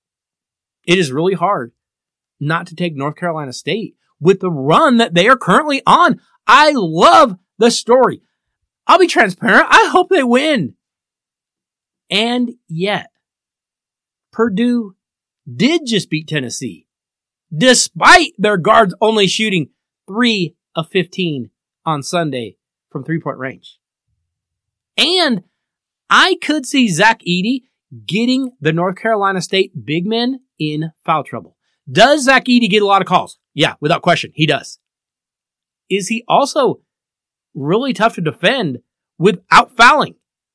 it is really hard not to take North Carolina State with the run that they are currently on. I love the story. I'll be transparent. I hope they win. And yet, Purdue did just beat Tennessee, despite their guards only shooting 3 of 15 on Sunday from three-point range. And I could see Zach Edey getting the North Carolina State big men in foul trouble. Does Zach Edey get a lot of calls? Yeah, without question, he does. Is he also really tough to defend without fouling?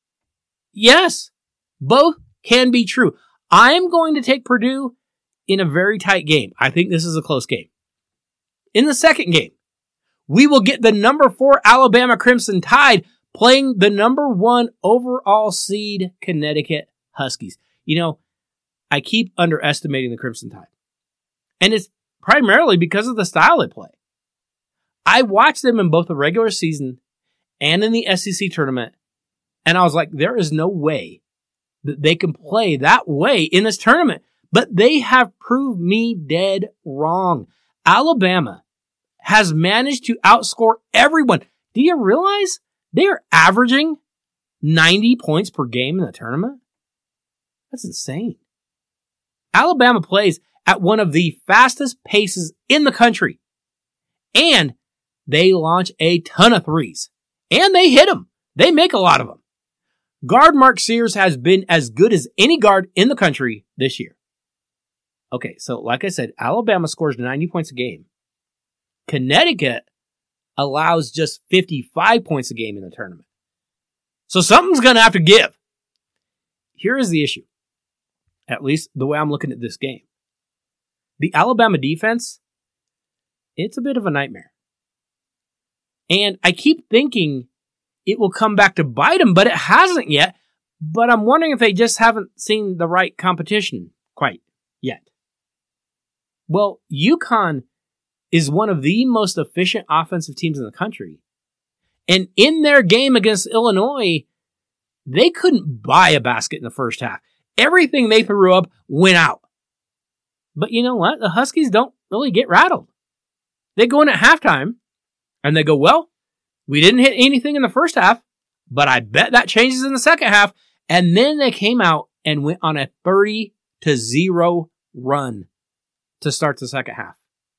Yes, both can be true. I'm going to take Purdue in a very tight game. I think this is a close game. In the second game, we will get the number 4 Alabama Crimson Tide playing the number 1 overall seed Connecticut Huskies. You know, I keep underestimating the Crimson Tide. And it's primarily because of the style they play. I watched them in both the regular season and in the SEC tournament, and I was like, there is no way that they can play that way in this tournament. But they have proved me dead wrong. Alabama has managed to outscore everyone. Do you realize they are averaging 90 points per game in the tournament? That's insane. Alabama plays at one of the fastest paces in the country. And they launch a ton of threes. And they hit them. They make a lot of them. Guard Mark Sears has been as good as any guard in the country this year. Okay, so like I said, Alabama scores 90 points a game. Connecticut allows just 55 points a game in the tournament. So something's going to have to give. Here is the issue. At least the way I'm looking at this game. The Alabama defense, it's a bit of a nightmare. And I keep thinking it will come back to bite them, but it hasn't yet. But I'm wondering if they just haven't seen the right competition quite yet. Well, UConn is one of the most efficient offensive teams in the country. And in their game against Illinois, they couldn't buy a basket in the first half. Everything they threw up went out. But you know what? The Huskies don't really get rattled. They go in at halftime, and they go, well, we didn't hit anything in the first half, but I bet that changes in the second half. And then they came out and went on a 30-0 run to start the second half.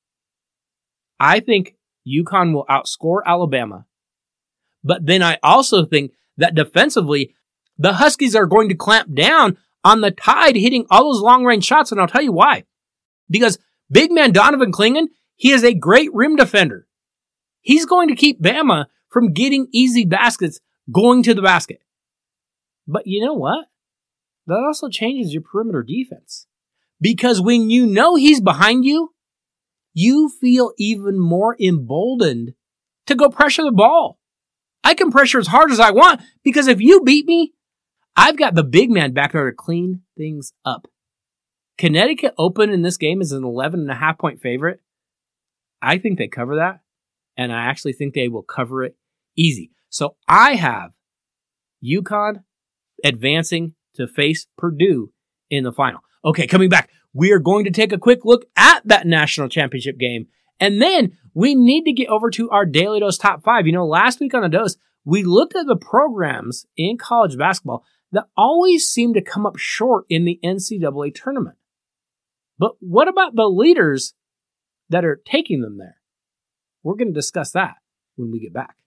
I think UConn will outscore Alabama. But then I also think that defensively, the Huskies are going to clamp down on the Tide hitting all those long-range shots, and I'll tell you why. Because big man Donovan Clingan, he is a great rim defender. He's going to keep Bama from getting easy baskets going to the basket. But you know what? That also changes your perimeter defense. Because when you know he's behind you, you feel even more emboldened to go pressure the ball. I can pressure as hard as I want because if you beat me, I've got the big man back there to clean things up. Connecticut opened in this game as an 11.5 point favorite. I think they cover that, and I actually think they will cover it easy. So I have UConn advancing to face Purdue in the final. Okay, coming back, we are going to take a quick look at that national championship game, and then we need to get over to our Daily Dose Top 5. You know, last week on the Dose, we looked at the programs in college basketball that always seem to come up short in the NCAA tournament. But what about the leaders that are taking them there? We're going to discuss that when we get back.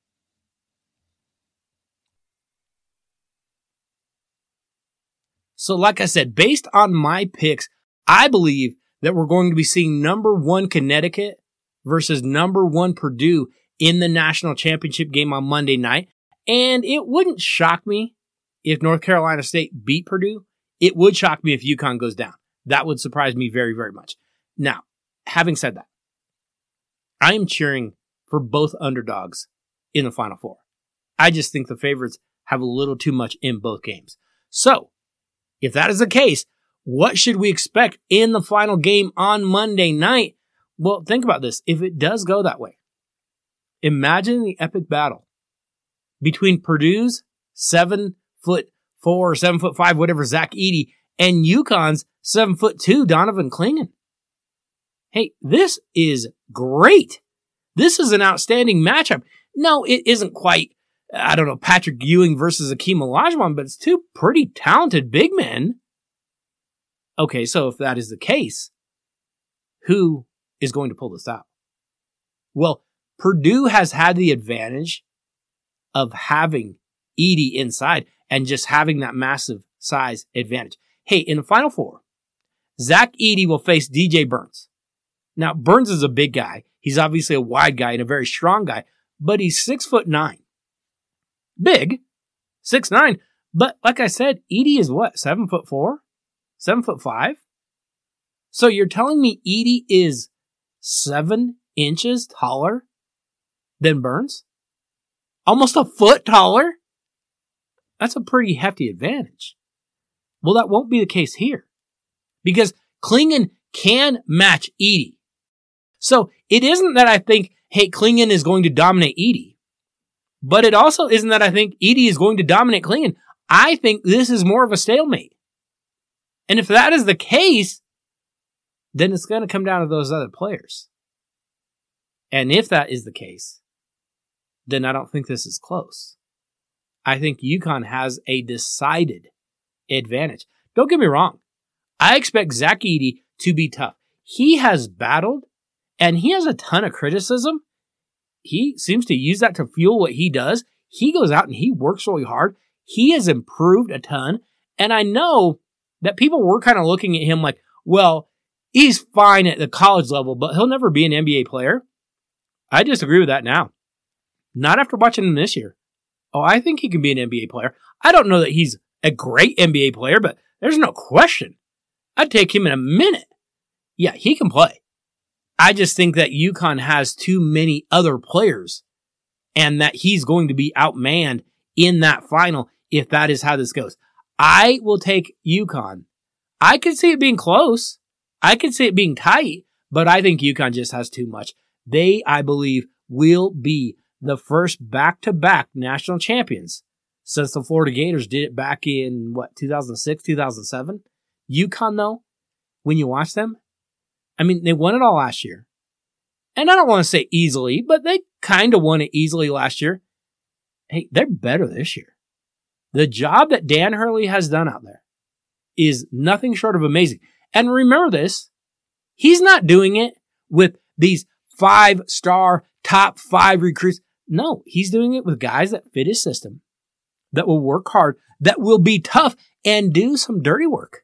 So like I said, based on my picks, I believe that we're going to be seeing number 1 Connecticut versus number 1 Purdue in the national championship game on Monday night. And it wouldn't shock me if North Carolina State beat Purdue. It would shock me if UConn goes down. That would surprise me very, very much. Now, having said that, I am cheering for both underdogs in the Final Four. I just think the favorites have a little too much in both games. So, if that is the case, what should we expect in the final game on Monday night? Well, think about this. If it does go that way, Imagine the epic battle between Purdue's 7'4" or 7'5", whatever, Zach Edey, and UConn's 7'2", Donovan Clingan. Hey, this is great. This is an outstanding matchup. No, it isn't quite, Patrick Ewing versus Akeem Olajuwon, but it's two pretty talented big men. Okay, so if that is the case, who is going to pull this out? Well, Purdue has had the advantage of having Edey inside and just having that massive size advantage. Hey, in the Final Four, Zach Edey will face DJ Burns. Now, Burns is a big guy. He's obviously a wide guy and a very strong guy, but he's 6'9". Big, 6'9". But like I said, Edey is what, 7'4", 7'5"? So you're telling me Edey is 7 inches taller than Burns? Almost a foot taller? That's a pretty hefty advantage. Well, that won't be the case here because Clingan can match Edey. So it isn't that I think, hey, Clingan is going to dominate Edey, but it also isn't that I think Edey is going to dominate Clingan. I think this is more of a stalemate. And if that is the case, then it's going to come down to those other players. And if that is the case, then I don't think this is close. I think UConn has a decided advantage. Don't get me wrong. I expect Zach Edey to be tough. He has battled, and he has a ton of criticism. He seems to use that to fuel what he does. He goes out and he works really hard. He has improved a ton. And I know that people were kind of looking at him like, well, he's fine at the college level, but he'll never be an NBA player. I disagree with that now. Not after watching him this year. Oh, I think he can be an NBA player. I don't know that he's a great NBA player, but there's no question. I'd take him in a minute. Yeah, he can play. I just think that UConn has too many other players and that he's going to be outmanned in that final if that is how this goes. I will take UConn. I could see it being close. I could see it being tight, but I think UConn just has too much. They, I believe, will be the first back-to-back national champions since the Florida Gators did it back in, 2006, 2007? UConn, though, when you watch them, I mean, they won it all last year. And I don't want to say easily, but they kind of won it easily last year. Hey, they're better this year. The job that Dan Hurley has done out there is nothing short of amazing. And remember this, he's not doing it with these 5-star top 5 recruits. No, he's doing it with guys that fit his system, that will work hard, that will be tough and do some dirty work.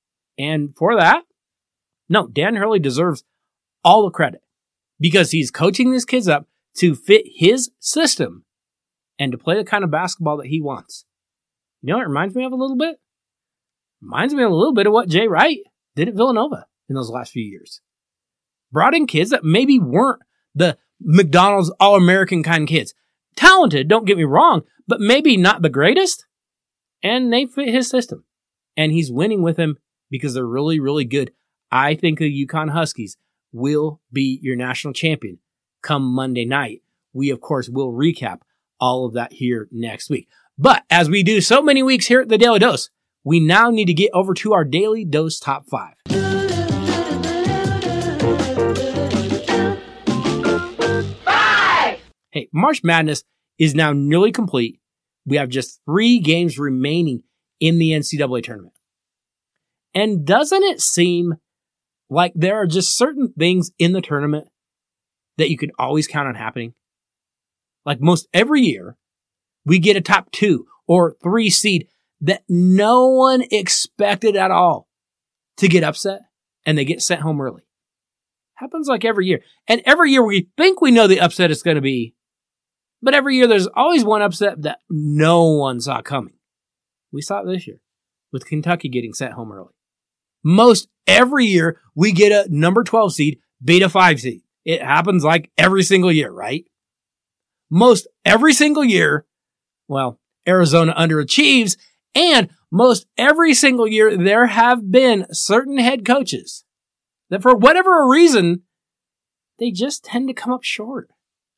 And for that, no, Dan Hurley deserves all the credit because he's coaching these kids up to fit his system and to play the kind of basketball that he wants. You know what it reminds me of a little bit? Reminds me a little bit of what Jay Wright did at Villanova in those last few years. Brought in kids that maybe weren't the McDonald's All-American kind of kids. Talented, don't get me wrong, but maybe not the greatest. And they fit his system. And he's winning with them because they're really, really good. I think the UConn Huskies will be your national champion come Monday night. We, of course, will recap all of that here next week. But as we do so many weeks here at the Daily Dose, we now need to get over to our Daily Dose Top 5. Hey, March Madness is now nearly complete. We have just 3 games remaining in the NCAA tournament. And doesn't it seem like there are just certain things in the tournament that you can always count on happening? Like most every year, we get a top 2 or 3 seed that no one expected at all to get upset, and they get sent home early. Happens like every year. And every year we think we know the upset is going to be, but every year there's always one upset that no one saw coming. We saw it this year with Kentucky getting sent home early. Most every year we get a number 12 seed beat a 5 seed. It happens like every single year, right? Most every single year, well, Arizona underachieves, and most every single year there have been certain head coaches that for whatever reason, they just tend to come up short.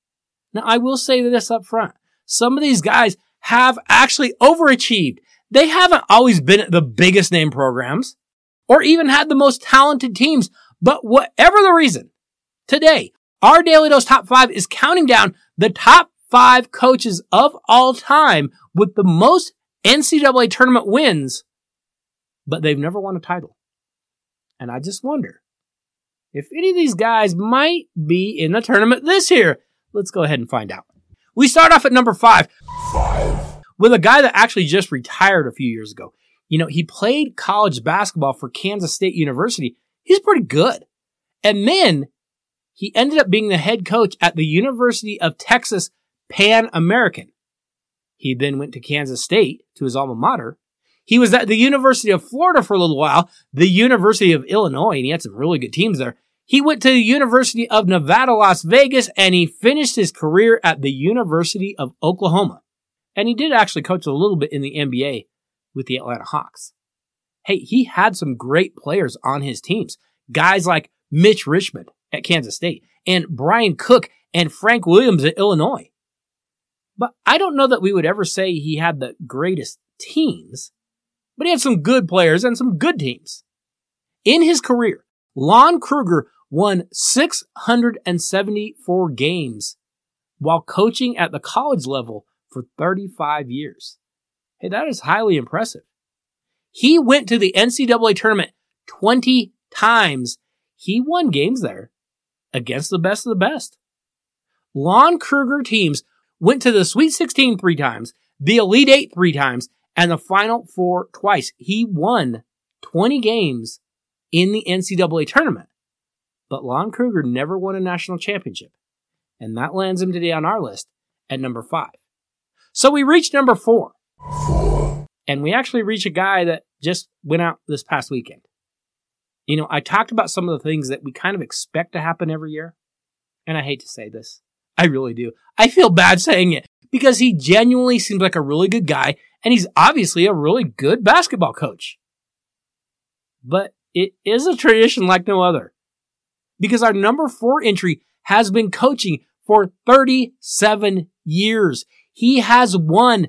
Now, I will say this up front. Some of these guys have actually overachieved. They haven't always been at the biggest name programs or even had the most talented teams. But whatever the reason, today, our Daily Dose Top 5 is counting down the top 5 coaches of all time with the most NCAA tournament wins, but they've never won a title. And I just wonder if any of these guys might be in the tournament this year. Let's go ahead and find out. We start off at number 5 with a guy that actually just retired a few years ago. You know, he played college basketball for Kansas State University. He's pretty good. And then he ended up being the head coach at the University of Texas Pan American. He then went to Kansas State, to his alma mater. He was at the University of Florida for a little while, the University of Illinois, and he had some really good teams there. He went to the University of Nevada, Las Vegas, and he finished his career at the University of Oklahoma. And he did actually coach a little bit in the NBA with the Atlanta Hawks. Hey, he had some great players on his teams. Guys like Mitch Richmond at Kansas State and Brian Cook and Frank Williams at Illinois. But I don't know that we would ever say he had the greatest teams, but he had some good players and some good teams. In his career, Lon Kruger won 674 games while coaching at the college level for 35 years. Hey, that is highly impressive. He went to the NCAA tournament 20 times. He won games there against the best of the best. Lon Kruger teams went to the Sweet 16 3 times, the Elite 8 3 times, and the Final Four twice. He won 20 games in the NCAA tournament. But Lon Kruger never won a national championship. And that lands him today on our list at number 5. So we reached number 4. And we actually reach a guy that just went out this past weekend. You know, I talked about some of the things that we kind of expect to happen every year. And I hate to say this. I really do. I feel bad saying it because he genuinely seems like a really good guy. And he's obviously a really good basketball coach. But it is a tradition like no other. Because our number 4 entry has been coaching for 37 years. He has won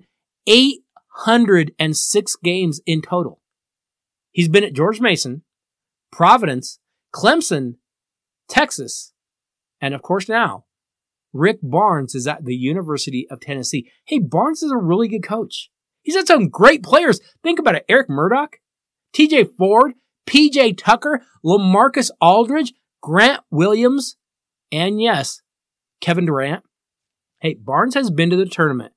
806 games in total. He's been at George Mason, Providence, Clemson, Texas, and of course now, Rick Barnes is at the University of Tennessee. Hey, Barnes is a really good coach. He's had some great players. Think about it. Eric Murdoch, TJ Ford, PJ Tucker, LaMarcus Aldridge, Grant Williams, and yes, Kevin Durant. Hey, Barnes has been to the tournament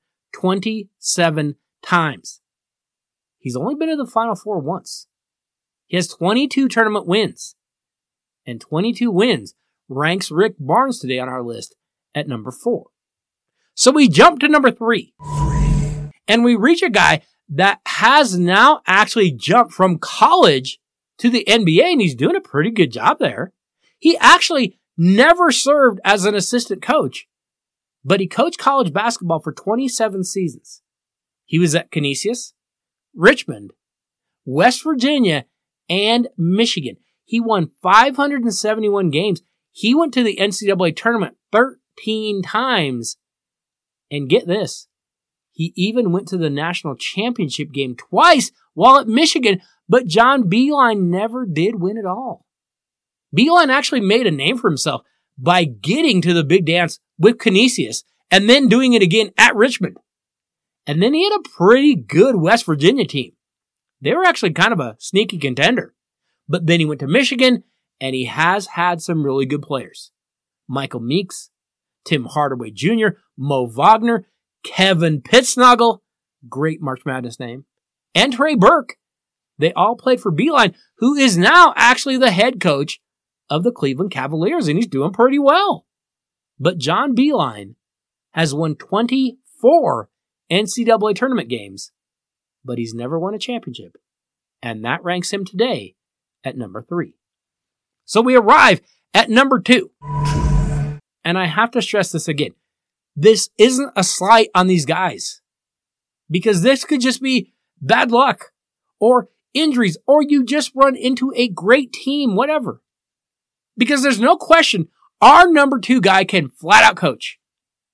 27 times. He's only been to the Final Four once. He has 22 tournament wins. And 22 wins ranks Rick Barnes today on our list at number 4. So we jump to number 3. And we reach a guy that has now actually jumped from college to the NBA, and he's doing a pretty good job there. He actually never served as an assistant coach, but he coached college basketball for 27 seasons. He was at Canisius, Richmond, West Virginia, and Michigan. He won 571 games. He went to the NCAA tournament 13 times. And get this, he even went to the national championship game twice while at Michigan, but John Beilein never did win at all. Beilein actually made a name for himself by getting to the big dance with Canisius and then doing it again at Richmond. And then he had a pretty good West Virginia team. They were actually kind of a sneaky contender. But then he went to Michigan, and he has had some really good players. Michael Meeks, Tim Hardaway Jr., Mo Wagner, Kevin Pittsnuggle, great March Madness name, and Trey Burke. They all played for Beilein, who is now actually the head coach of the Cleveland Cavaliers, and he's doing pretty well. But John Beilein has won 24 NCAA tournament games, but he's never won a championship. And that ranks him today at number 3. So we arrive at number 2. And I have to stress this again. This isn't a slight on these guys. Because this could just be bad luck, or injuries, or you just run into a great team, whatever. Because there's no question, our number 2 guy can flat out coach.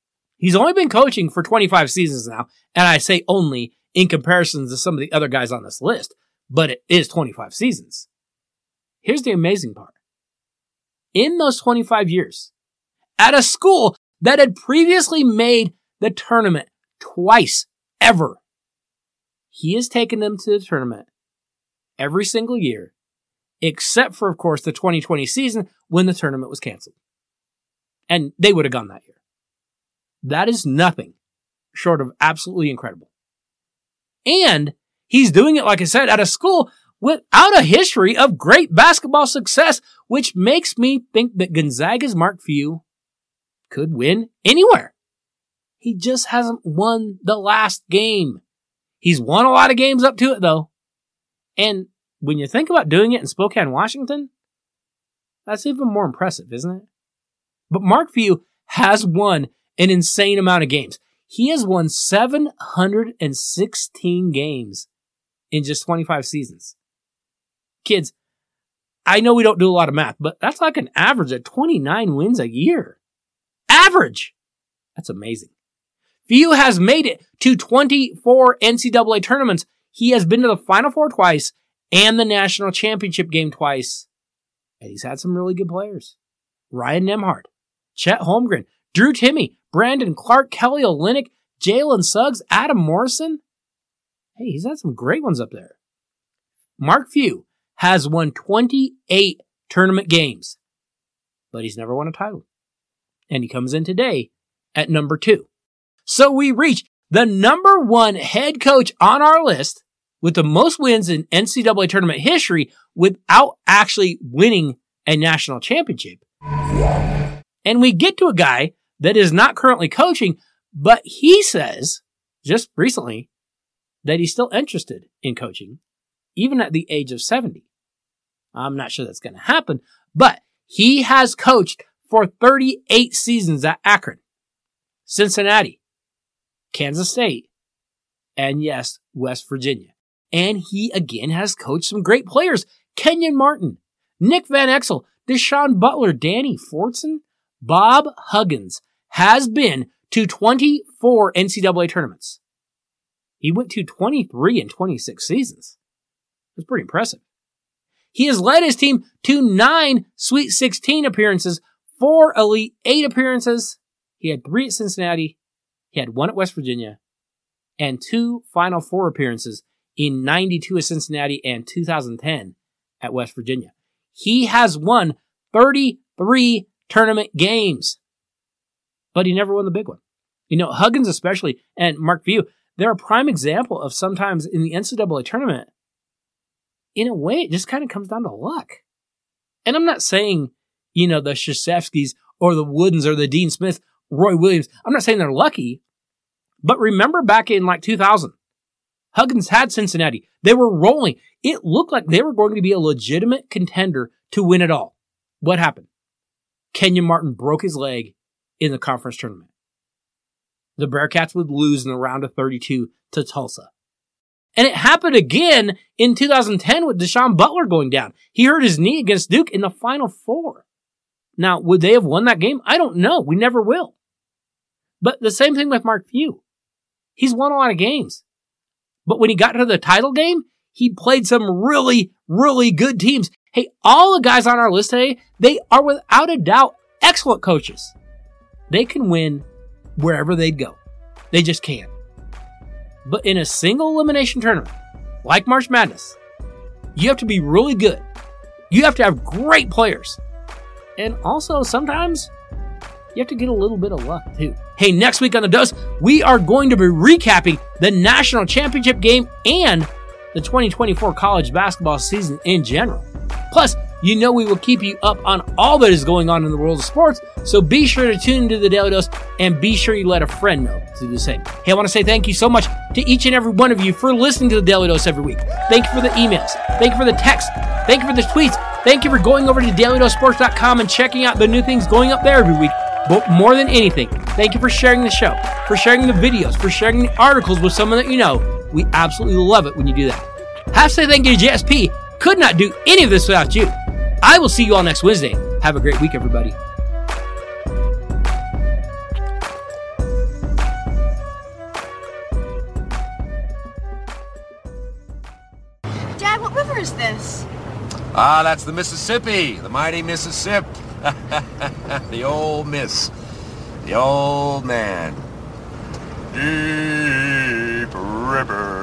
He's only been coaching for 25 seasons now, and I say only in comparison to some of the other guys on this list, but it is 25 seasons. Here's the amazing part. In those 25 years, at a school that had previously made the tournament twice ever, he has taken them to the tournament every single year, except for, of course, the 2020 season when the tournament was canceled. And they would have gone that year. That is nothing short of absolutely incredible. And he's doing it, like I said, at a school without a history of great basketball success, which makes me think that Gonzaga's Mark Few could win anywhere. He just hasn't won the last game. He's won a lot of games up to it, though. And when you think about doing it in Spokane, Washington, that's even more impressive, isn't it? But Mark Few has won an insane amount of games. He has won 716 games in just 25 seasons. Kids, I know we don't do a lot of math, but that's like an average of 29 wins a year. Average! That's amazing. Few has made it to 24 NCAA tournaments. He has been to the Final Four twice and the national championship game twice. And he's had some really good players. Ryan Nembhard, Chet Holmgren, Drew Timme, Brandon Clark, Kelly Olynyk, Jalen Suggs, Adam Morrison. Hey, he's had some great ones up there. Mark Few has won 28 tournament games, but he's never won a title. And he comes in today at number 2. So we reach the number 1 head coach on our list with the most wins in NCAA tournament history without actually winning a national championship. And we get to a guy that is not currently coaching, but he says, just recently, that he's still interested in coaching, even at the age of 70. I'm not sure that's going to happen, but he has coached for 38 seasons at Akron, Cincinnati, Kansas State, and yes, West Virginia. And he again has coached some great players. Kenyon Martin, Nick Van Exel, Deshaun Butler, Danny Fortson, Bob Huggins has been to 24 NCAA tournaments. He went to 23 in 26 seasons. That's pretty impressive. He has led his team to 9 Sweet 16 appearances, 4 Elite 8 appearances. He had 3 at Cincinnati. He had 1 at West Virginia and 2 Final Four appearances in 92 at Cincinnati and 2010 at West Virginia. He has won 33 tournament games, but he never won the big one. You know, Huggins especially, and Mark Few, they're a prime example of sometimes in the NCAA tournament, in a way, it just kind of comes down to luck. And I'm not saying, you know, the Krzyzewskis or the Woodens or the Dean Smith, Roy Williams, I'm not saying they're lucky, but remember back in like 2000, Huggins had Cincinnati. They were rolling. It looked like they were going to be a legitimate contender to win it all. What happened? Kenyon Martin broke his leg in the conference tournament. The Bearcats would lose in the round of 32 to Tulsa. And it happened again in 2010 with Deshaun Butler going down. He hurt his knee against Duke in the Final Four. Now, would they have won that game? I don't know. We never will. But the same thing with Mark Few. He's won a lot of games. But when he got to the title game, he played some really, really good teams. Hey, all the guys on our list today, they are without a doubt excellent coaches. They can win wherever they'd go. They just can. But in a single elimination tournament, like March Madness, you have to be really good. You have to have great players. And also, sometimes, you have to get a little bit of luck, too. Hey, next week on The Dose, we are going to be recapping the national championship game and the 2024 college basketball season in general. Plus, you know we will keep you up on all that is going on in the world of sports, so be sure to tune into the Daily Dose and be sure you let a friend know to do the same. Hey, I want to say thank you so much to each and every one of you for listening to the Daily Dose every week. Thank you for the emails. Thank you for the texts. Thank you for the tweets. Thank you for going over to DailyDoseSports.com and checking out the new things going up there every week. But more than anything, thank you for sharing the show, for sharing the videos, for sharing the articles with someone that you know. We absolutely love it when you do that. Have to say thank you to JSP. Could not do any of this without you. I will see you all next Wednesday. Have a great week, everybody. Ah, that's the Mississippi, the mighty Mississippi. The old miss. The old man. Deep river.